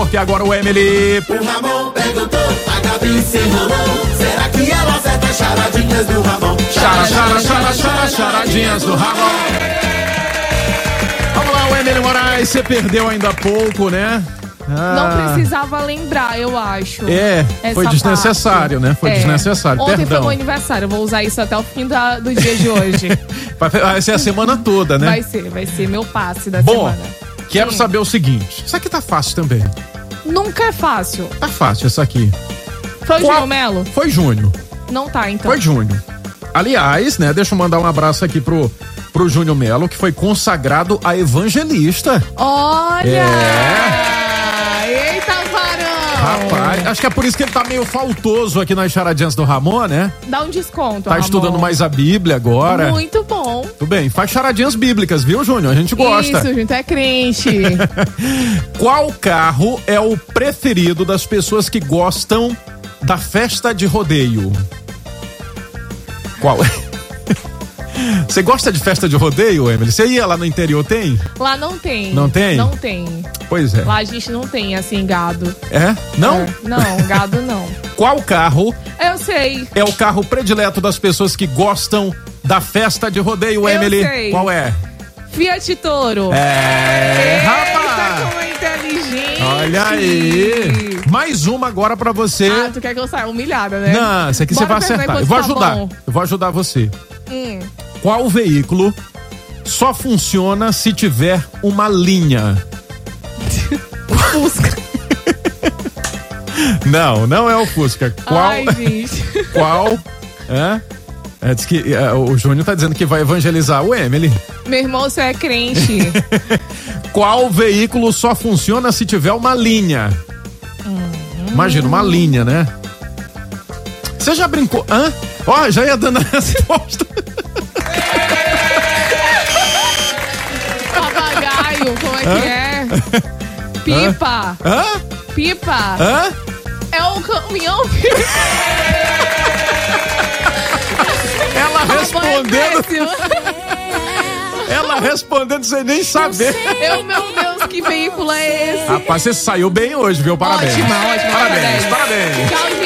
porque agora o Emily... O Ramon perguntou, a Gabi se enrolou. Será que ela acerta as charadinhas do Ramon? Charadinhas do Ramon. Vamos lá, o Emily Moraes, você perdeu ainda há pouco, né? Não precisava lembrar, eu acho. Foi desnecessário, né? Foi desnecessário. Ontem Perdão. foi meu aniversário, eu vou usar isso até o fim do dia de hoje. Vai ser a semana toda, né? Vai ser meu passe da semana. Quero saber o seguinte. Isso aqui tá fácil também. Nunca é fácil. Tá fácil isso aqui. Foi o Júnior Melo? Foi Júnior. Não tá, então. Foi Júnior. Aliás, né? Deixa eu mandar um abraço aqui pro Júnior Melo, que foi consagrado a evangelista. Olha! Eita, varão! Rapaz, acho que é por isso que ele tá meio faltoso aqui nas charadinhas do Ramon, né? Dá um desconto, Tá estudando mais a Bíblia agora. Muito bom. Tudo bem, faz charadinhas bíblicas, viu, Júnior? A gente gosta. Isso, gente, é crente. Qual carro é o preferido das pessoas que gostam da festa de rodeio? Qual é? Você gosta de festa de rodeio, Emily? Você ia lá no interior, tem? Lá não tem. Não tem? Não tem. Pois é. Lá a gente não tem, assim, gado. É? Não? Não, gado não. Qual carro Eu sei. é o carro predileto das pessoas que gostam da festa de rodeio, Emily? Eu sei. Qual é? Fiat Toro. Rapaz! Como é inteligente. Olha aí. Mais uma agora pra você. Tu quer que eu saia humilhada, né? Não, essa aqui você vai acertar. Eu vou ajudar. Eu vou ajudar você. Qual veículo só funciona se tiver uma linha? Fusca. Não é o Fusca. Qual? Ai, gente. Qual? Diz que o Júnior tá dizendo que vai evangelizar o Emily. Meu irmão, você é crente. Qual veículo só funciona se tiver uma linha? Imagina, uma linha, né? Você já brincou? Ó, já ia dando a resposta. Papagaio, como é que é? Pipa. Pipa. É o caminhão. Ela respondendo. Ela respondendo sem nem saber. Meu Deus, que veículo é esse? Rapaz, você saiu bem hoje, viu? Parabéns. Ótima. Parabéns. Tchau, gente.